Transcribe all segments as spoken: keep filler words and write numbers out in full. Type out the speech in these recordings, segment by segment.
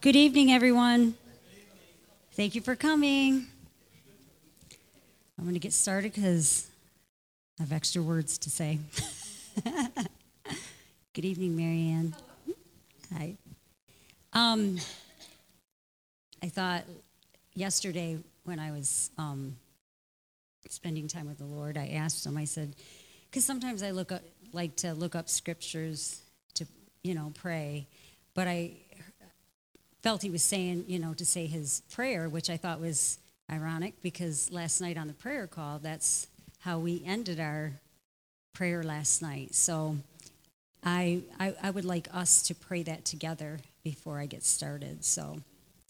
Good evening, everyone. Thank you for coming. I'm going to get started because I have extra words to say. Good evening, Marianne. Hi. Um, I thought yesterday when I was um, spending time with the Lord, I asked him, I said, because sometimes I look up, like to look up scriptures to, you know, pray, but I felt he was saying, you know, to say his prayer, which I thought was ironic because last night on the prayer call, that's how we ended our prayer last night. So I, I, I would like us to pray that together before I get started. So,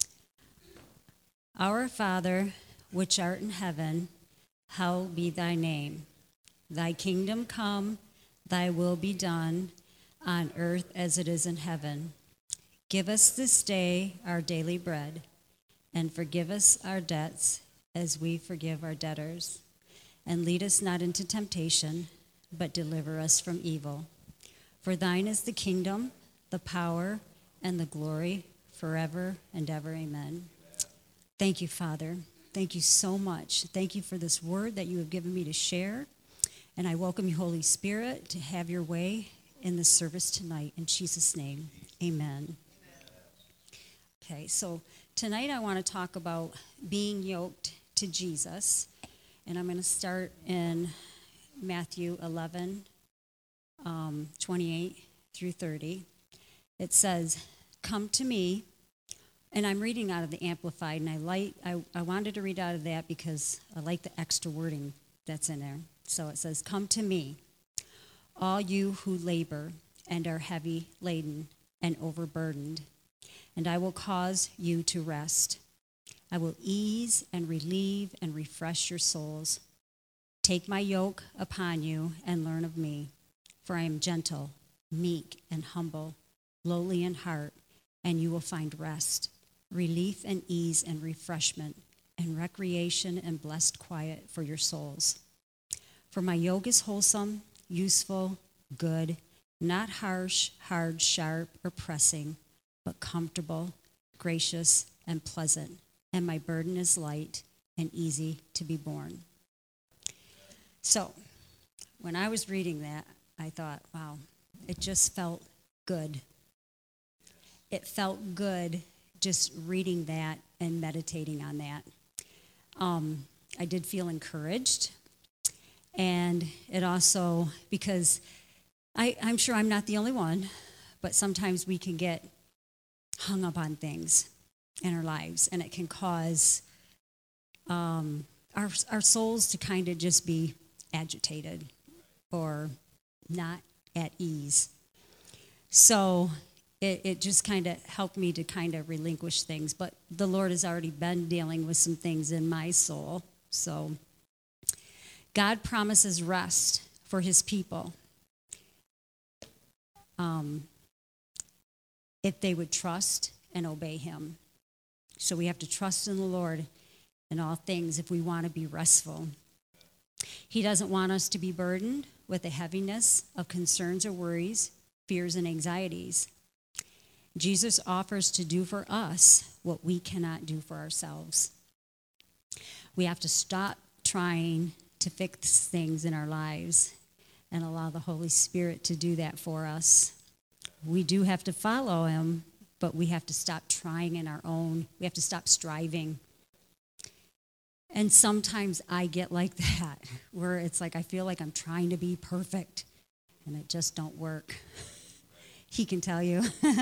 Our Father, which art in heaven, hallowed be thy name. Thy kingdom come, thy will be done, on earth as it is in heaven. Give us this day our daily bread, and forgive us our debts as we forgive our debtors. And lead us not into temptation, but deliver us from evil. For thine is the kingdom, the power, and the glory forever and ever. Amen. Thank you, Father. Thank you so much. Thank you for this word that you have given me to share. And I welcome you, Holy Spirit, to have your way in this service tonight. In Jesus' name, amen. Okay, so tonight I want to talk about being yoked to Jesus. And I'm going to start in Matthew eleven, um, twenty-eight through thirty. It says, "Come to me," and I'm reading out of the Amplified, and I like I, I wanted to read out of that because I like the extra wording that's in there. So it says, "Come to me, all you who labor and are heavy laden and overburdened, and I will cause you to rest. I will ease and relieve and refresh your souls. Take my yoke upon you and learn of me, for I am gentle, meek, and humble, lowly in heart, and you will find rest, relief and ease and refreshment, and recreation and blessed quiet for your souls. For my yoke is wholesome, useful, good, not harsh, hard, sharp, or pressing, but comfortable, gracious, and pleasant, and my burden is light and easy to be borne." So, when I was reading that, I thought, wow, it just felt good. It felt good just reading that and meditating on that. Um, I did feel encouraged, and it also, because I, I'm sure I'm not the only one, but sometimes we can get hung up on things in our lives, and it can cause um, our our souls to kind of just be agitated or not at ease. So it, it just kind of helped me to kind of relinquish things. But the Lord has already been dealing with some things in my soul. So God promises rest for his people. Um, if they would trust and obey him. So we have to trust in the Lord in all things if we want to be restful. He doesn't want us to be burdened with the heaviness of concerns or worries, fears and anxieties. Jesus offers to do for us what we cannot do for ourselves. We have to stop trying to fix things in our lives and allow the Holy Spirit to do that for us. We do have to follow him, but we have to stop trying in our own. We have to stop striving. And sometimes I get like that, where it's like I feel like I'm trying to be perfect, and it just don't work. He can tell you.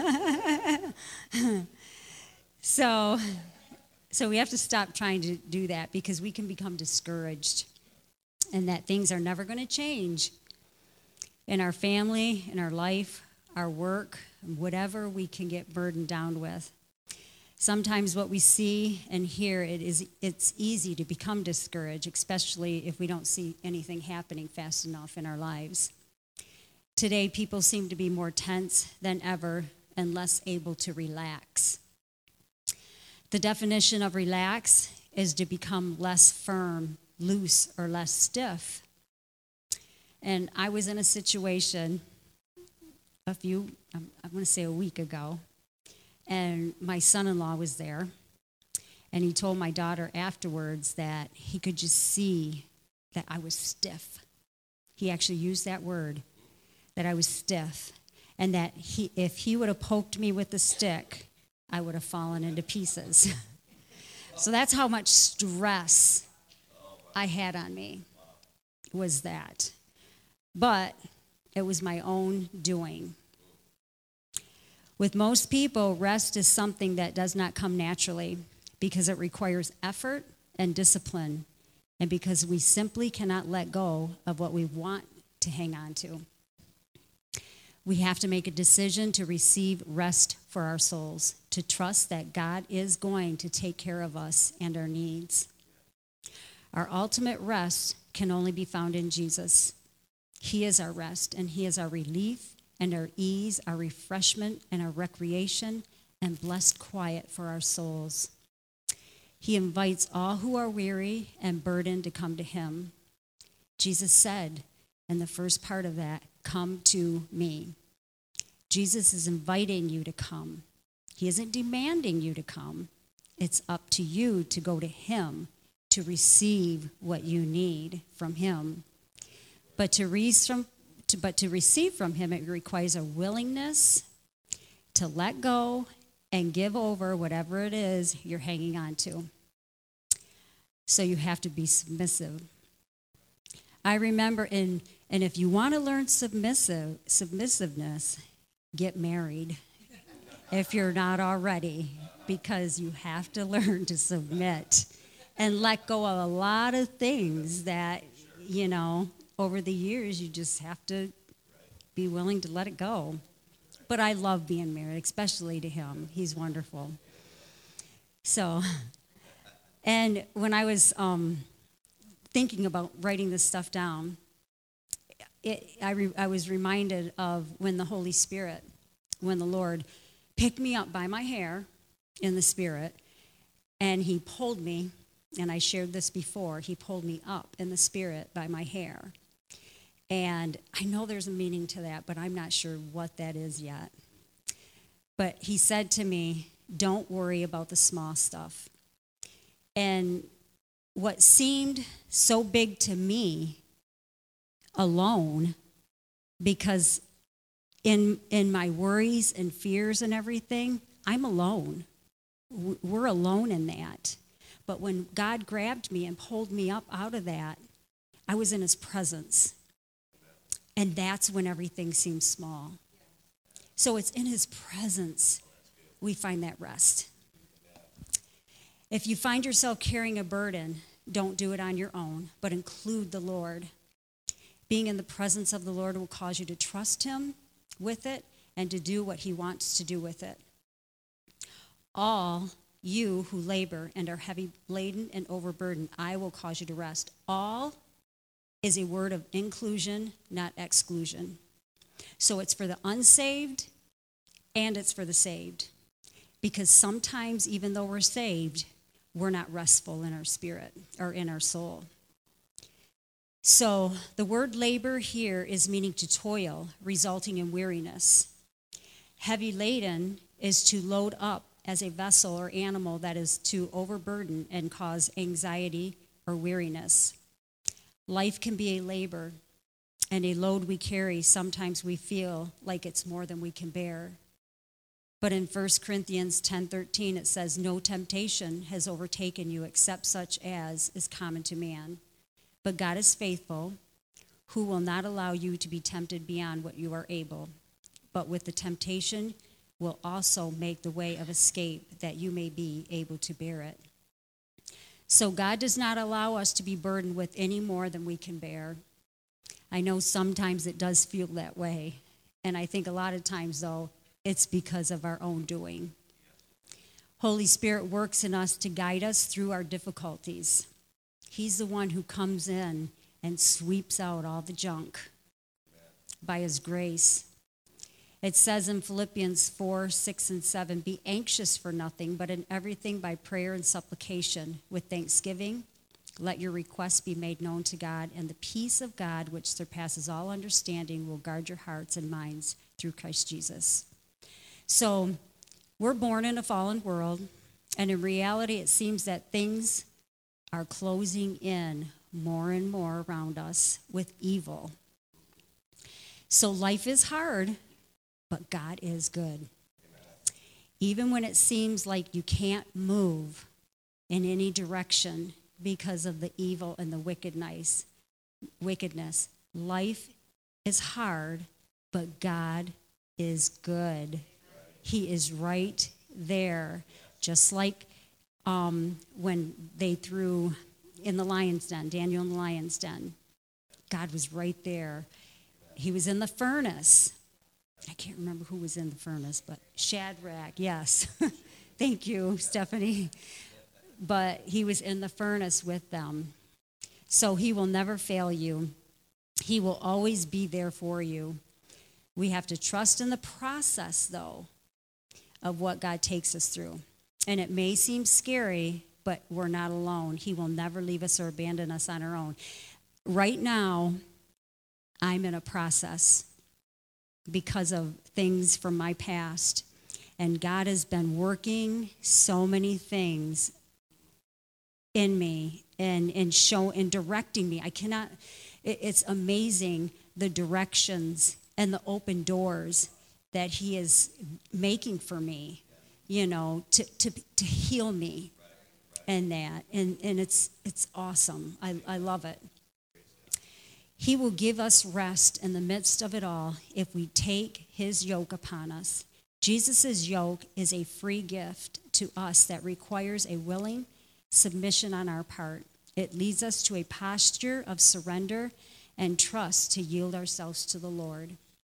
so, so we have to stop trying to do that because we can become discouraged, and that things are never going to change in our family, in our life, our work, whatever we can get burdened down with. Sometimes what we see and hear, it is it's easy to become discouraged, especially if we don't see anything happening fast enough in our lives. Today, people seem to be more tense than ever and less able to relax. The definition of relax is to become less firm, loose, or less stiff. And I was in a situation a few, I'm, I'm going to say a week ago, and my son-in-law was there, and he told my daughter afterwards that he could just see that I was stiff. He actually used that word, that I was stiff, and that he, if he would have poked me with the stick, I would have fallen into pieces. So that's how much stress I had on me, was that. But it was my own doing. With most people, rest is something that does not come naturally because it requires effort and discipline, and because we simply cannot let go of what we want to hang on to. We have to make a decision to receive rest for our souls, to trust that God is going to take care of us and our needs. Our ultimate rest can only be found in Jesus. He is our rest, and he is our relief and our ease, our refreshment and our recreation and blessed quiet for our souls. He invites all who are weary and burdened to come to him. Jesus said in the first part of that, "Come to me." Jesus is inviting you to come. He isn't demanding you to come. It's up to you to go to him to receive what you need from him. But to, re- from, to, but to receive from him, it requires a willingness to let go and give over whatever it is you're hanging on to. So you have to be submissive. I remember, in, and if you want to learn submissive submissiveness, get married if you're not already, because you have to learn to submit and let go of a lot of things that, you know, over the years you just have to be willing to let it go. But I love being married, especially to him. He's wonderful. So, and when I was um, thinking about writing this stuff down, it, I, re, I was reminded of when the Holy Spirit, when the Lord picked me up by my hair in the Spirit, and he pulled me, and I shared this before, he pulled me up in the Spirit by my hair. And I know there's a meaning to that, but I'm not sure what that is yet. But he said to me, don't worry about the small stuff. And what seemed so big to me alone, because in in my worries and fears and everything, I'm alone. We're alone in that. But when God grabbed me and pulled me up out of that, I was in his presence. And that's when everything seems small. So it's in his presence we find that rest. If you find yourself carrying a burden, don't do it on your own, but include the Lord. Being in the presence of the Lord will cause you to trust him with it and to do what he wants to do with it. All you who labor and are heavy laden and overburdened, I will cause you to rest. All is a word of inclusion, not exclusion. So it's for the unsaved and it's for the saved. Because sometimes, even though we're saved, we're not restful in our spirit or in our soul. So the word labor here is meaning to toil, resulting in weariness. Heavy laden is to load up as a vessel or animal that is to overburden and cause anxiety or weariness. Life can be a labor and a load we carry. Sometimes we feel like it's more than we can bear. But in First Corinthians ten thirteen, it says, no temptation has overtaken you except such as is common to man. But God is faithful, who will not allow you to be tempted beyond what you are able. But with the temptation will also make the way of escape that you may be able to bear it. So God does not allow us to be burdened with any more than we can bear. I know sometimes it does feel that way. And I think a lot of times, though, it's because of our own doing. Holy Spirit works in us to guide us through our difficulties. He's the one who comes in and sweeps out all the junk by his grace. It says in Philippians four, six, and seven, be anxious for nothing, but in everything by prayer and supplication with thanksgiving, let your requests be made known to God, and the peace of God, which surpasses all understanding, will guard your hearts and minds through Christ Jesus. So We're born in a fallen world, and in reality, it seems that things are closing in more and more around us with evil. So life is hard, but God is good. Even when it seems like you can't move in any direction because of the evil and the wickedness, wickedness, life is hard, but God is good. He is right there. Just like um, when they threw in the lion's den, Daniel in the lion's den. God was right there. He was in the furnace. I can't remember who was in the furnace, but Shadrach, yes. Thank you, Stephanie. But he was in the furnace with them. So he will never fail you. He will always be there for you. We have to trust in the process, though, of what God takes us through. And it may seem scary, but we're not alone. He will never leave us or abandon us on our own. Right now, I'm in a process because of things from my past. And God has been working so many things in me and, and show and directing me. I cannot, it, it's amazing the directions and the open doors that he is making for me, you know, to, to, to heal me and that. And, and it's, it's awesome. I, I love it. He will give us rest in the midst of it all if we take his yoke upon us. Jesus' yoke is a free gift to us that requires a willing submission on our part. It leads us to a posture of surrender and trust to yield ourselves to the Lord.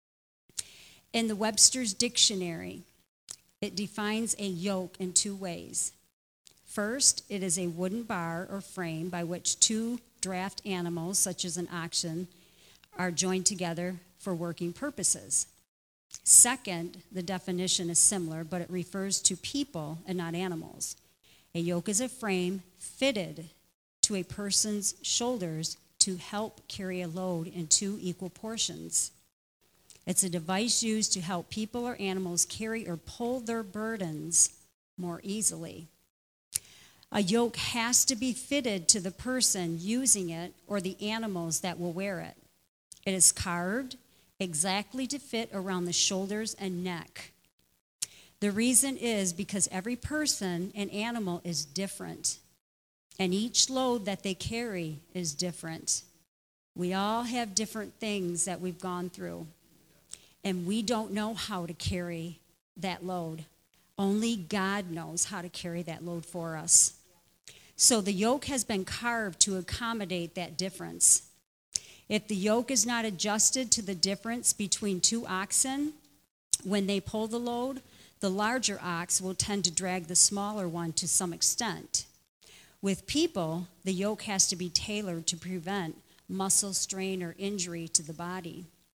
In the Webster's Dictionary, it defines a yoke in two ways. First, it is a wooden bar or frame by which two draft animals, such as an oxen, are joined together for working purposes. Second, the definition is similar, but it refers to people and not animals. A yoke is a frame fitted to a person's shoulders to help carry a load in two equal portions. It's a device used to help people or animals carry or pull their burdens more easily. A yoke has to be fitted to the person using it or the animals that will wear it. It is carved exactly to fit around the shoulders and neck. The reason is because every person and animal is different, and each load that they carry is different. We all have different things that we've gone through, and we don't know how to carry that load. Only God knows how to carry that load for us. So the yoke has been carved to accommodate that difference. If the yoke is not adjusted to the difference between two oxen, when they pull the load, the larger ox will tend to drag the smaller one to some extent. With people, the yoke has to be tailored to prevent muscle strain or injury to the body.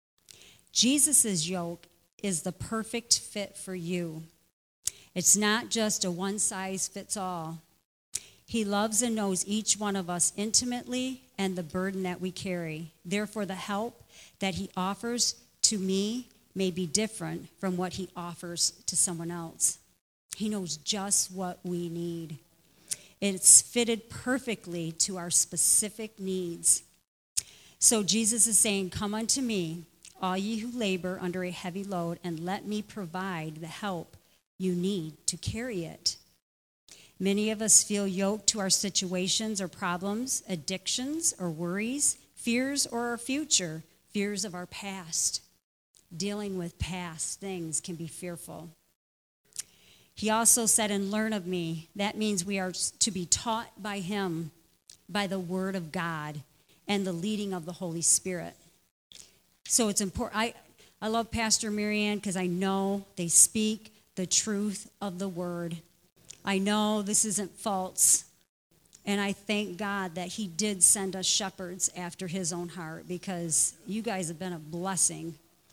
Jesus' yoke is the perfect fit for you. It's not just a one-size-fits-all. He loves and knows each one of us intimately and the burden that we carry. Therefore, the help that he offers to me may be different from what he offers to someone else. He knows just what we need. It's fitted perfectly to our specific needs. So Jesus is saying, "Come unto me, all ye who labor under a heavy load, and let me provide the help you need to carry it." Many of us feel yoked to our situations or problems, addictions or worries, fears or our future, fears of our past. Dealing with past things can be fearful. He also said, "And learn of me." That means we are to be taught by him, by the word of God and the leading of the Holy Spirit. So it's important. I, I love Pastor Marianne because I know they speak the truth of the word. I know this isn't false, and I thank God that he did send us shepherds after his own heart, because you guys have been a blessing.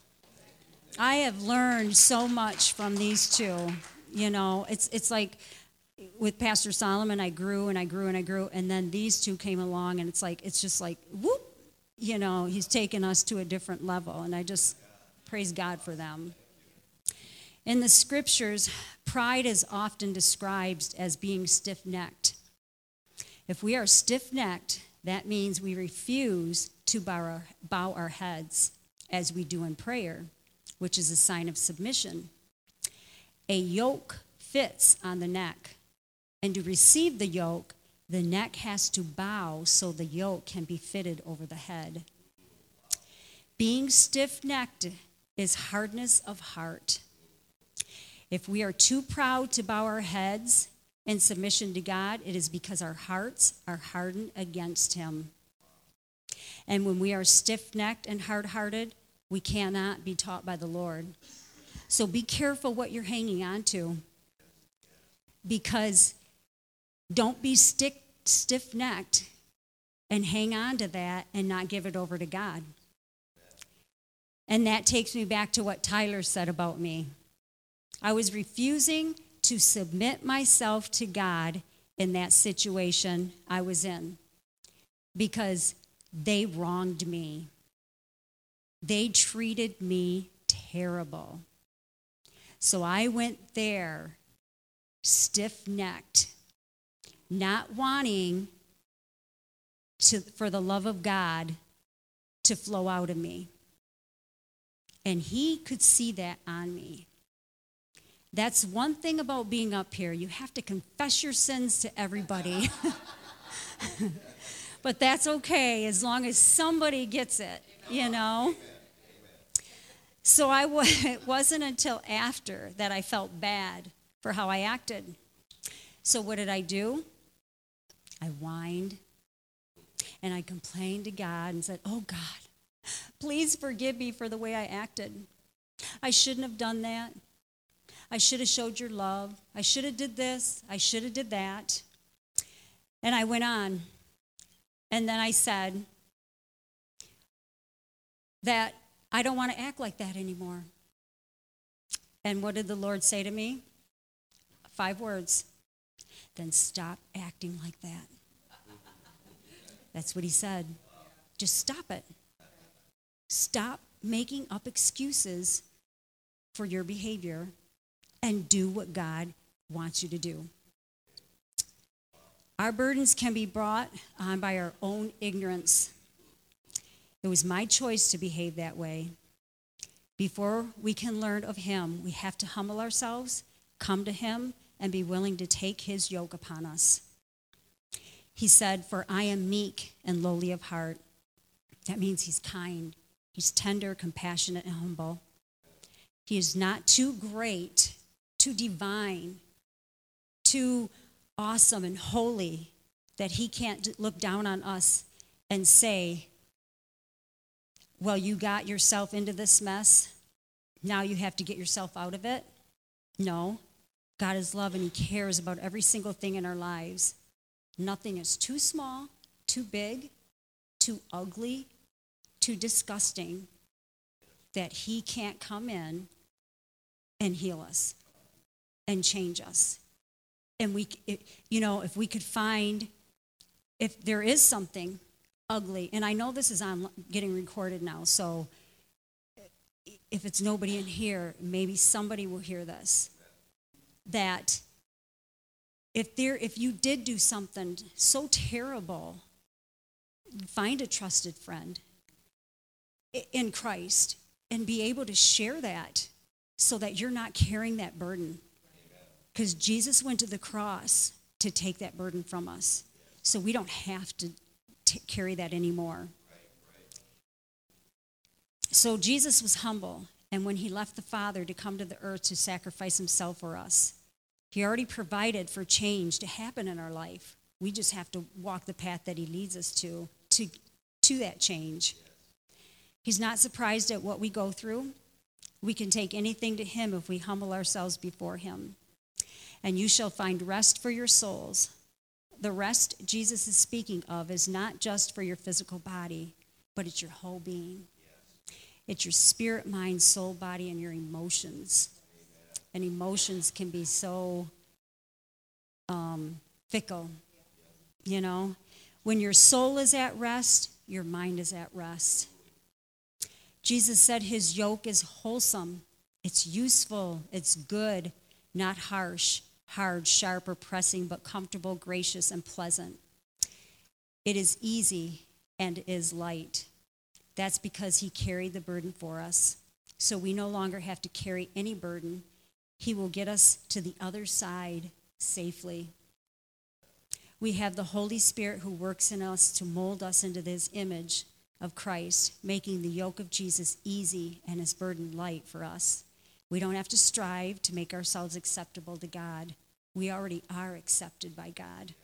I have learned so much from these two. You know, it's it's like with Pastor Solomon, I grew and I grew and I grew, and then these two came along, and it's like, it's just like, whoop, you know, he's taken us to a different level, and I just praise God for them. In the scriptures, Pride is often described as being stiff-necked. If we are stiff-necked, that means we refuse to bow our, bow our heads as we do in prayer, which is a sign of submission. A yoke fits on the neck, and to receive the yoke, the neck has to bow so the yoke can be fitted over the head. Being stiff-necked is hardness of heart. If we are too proud to bow our heads in submission to God, it is because our hearts are hardened against him. And when we are stiff-necked and hard-hearted, we cannot be taught by the Lord. So be careful what you're hanging on to, because don't be stick, stiff-necked and hang on to that and not give it over to God. And that takes me back to what Tyler said about me. I was refusing to submit myself to God in that situation I was in because they wronged me. They treated me terrible. So I went there stiff-necked, not wanting to, for the love of God to flow out of me. And he could see that on me. That's one thing about being up here. You have to confess your sins to everybody. But that's okay as long as somebody gets it, you know. So I w- it wasn't until after that I felt bad for how I acted. So what did I do? I whined and I complained to God and said, "Oh God, please forgive me for the way I acted. I shouldn't have done that. I should have showed your love. I should have did this. I should have did that." And I went on. And then I said that I don't want to act like that anymore. And what did the Lord say to me? Five words. Then stop acting like that. That's what he said. Just stop it. Stop making up excuses for your behavior and do what God wants you to do. Our burdens can be brought on by our own ignorance. It was my choice to behave that way. Before we can learn of him, we have to humble ourselves, come to him, and be willing to take his yoke upon us. He said, "For I am meek and lowly of heart." That means he's kind. He's tender, compassionate, and humble. He is not too great, too divine, too awesome and holy that he can't look down on us and say, "Well, you got yourself into this mess. Now you have to get yourself out of it." No. God is love and he cares about every single thing in our lives. Nothing is too small, too big, too ugly, too disgusting that he can't come in and heal us and change us. And we, you know, if we could find, if there is something ugly, and I know this is on getting recorded now, so if it's nobody in here, maybe somebody will hear this, that if there, if you did do something so terrible, find a trusted friend in Christ and be able to share that so that you're not carrying that burden. Because Jesus went to the cross to take that burden from us. So we don't have to t- carry that anymore. So Jesus was humble. And when he left the Father to come to the earth to sacrifice himself for us, he already provided for change to happen in our life. We just have to walk the path that he leads us to, to, to that change. He's not surprised at what we go through. We can take anything to him if we humble ourselves before him. And you shall find rest for your souls. The rest Jesus is speaking of is not just for your physical body, but it's your whole being. It's your spirit, mind, soul, body, and your emotions. And emotions can be so um, fickle, you know. When your soul is at rest, your mind is at rest. Jesus said his yoke is wholesome. It's useful. It's good. not harsh, hard, sharp, or pressing, but comfortable, gracious, and pleasant. It is easy and is light. That's because he carried the burden for us. So we no longer have to carry any burden. He will get us to the other side safely. We have the Holy Spirit who works in us to mold us into this image of Christ, making the yoke of Jesus easy and his burden light for us. We don't have to strive to make ourselves acceptable to God. We already are accepted by God.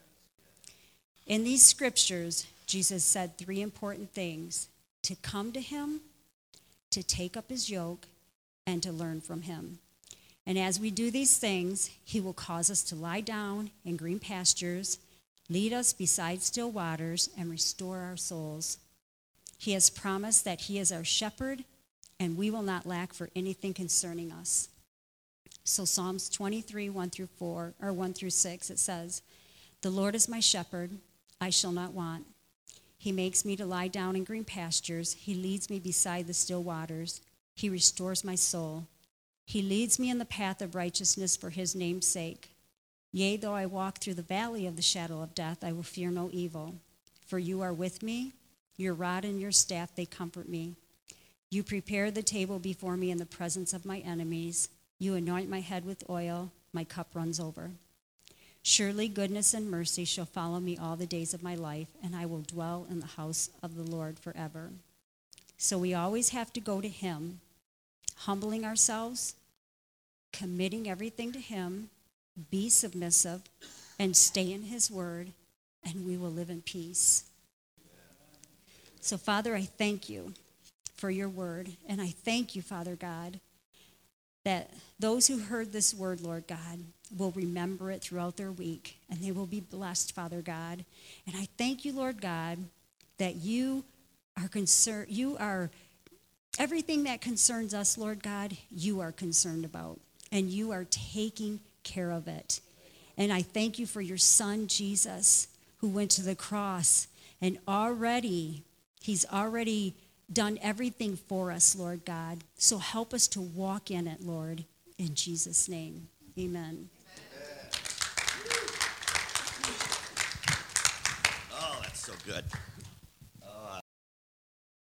In these scriptures, Jesus said three important things: to come to him, to take up his yoke, and to learn from him. And as we do these things, he will cause us to lie down in green pastures, lead us beside still waters, and restore our souls. He has promised that he is our shepherd, and we will not lack for anything concerning us. So Psalms twenty-three, one through four, or one through six, it says, "The Lord is my shepherd, I shall not want. He makes me to lie down in green pastures. He leads me beside the still waters. He restores my soul. He leads me in the path of righteousness for his name's sake. Yea, though I walk through the valley of the shadow of death, I will fear no evil. For you are with me. Your rod and your staff, they comfort me. You prepare the table before me in the presence of my enemies. You anoint my head with oil. My cup runs over. Surely goodness and mercy shall follow me all the days of my life, and I will dwell in the house of the Lord forever." So we always have to go to him, humbling ourselves, committing everything to him, be submissive, and stay in his word, and we will live in peace. So, Father, I thank you for your word, and I thank you, Father God, that those who heard this word, Lord God, will remember it throughout their week, and they will be blessed, Father God. And I thank you, Lord God, that you are concerned, you are, everything that concerns us, Lord God, you are concerned about, and you are taking care of it. And I thank you for your son, Jesus, who went to the cross, and already, he's already done everything for us, Lord God. So help us to walk in it, Lord, in Jesus' name. Amen. Oh, that's so good.